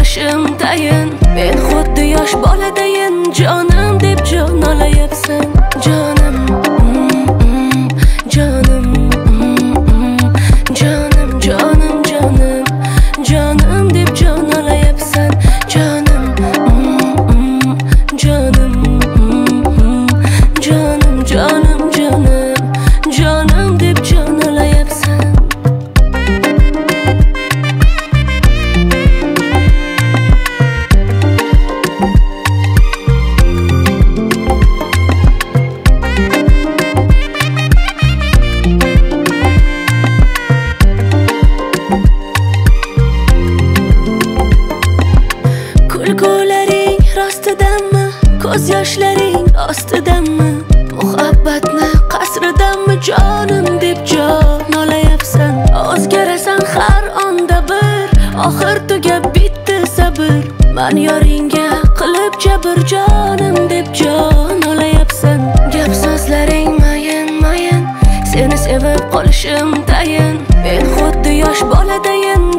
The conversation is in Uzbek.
qolishim tayin. Men xuddi yosh boladayin, jonim deb jon olayapsan. Jonim, jonim, jonim, jonim, jonim, jonim deb jon olayapsan. Jonim, jonim, jonim, jonim, jonim, jonim deb jon olayapsan. Kulgularing rostidanmi, ko'z yoshlaring ostidanmi, muhabbatni qasridanmi jonim deb jon olayapsan. O'zgarasan har onda bir, oxir tugab bitdi sabr. Men yoringga qilib jabr, jonim deb jon olayapsan. Gap so'zlaring mayin, seni sevib qolishim tayin. Men xuddi yosh boladayin,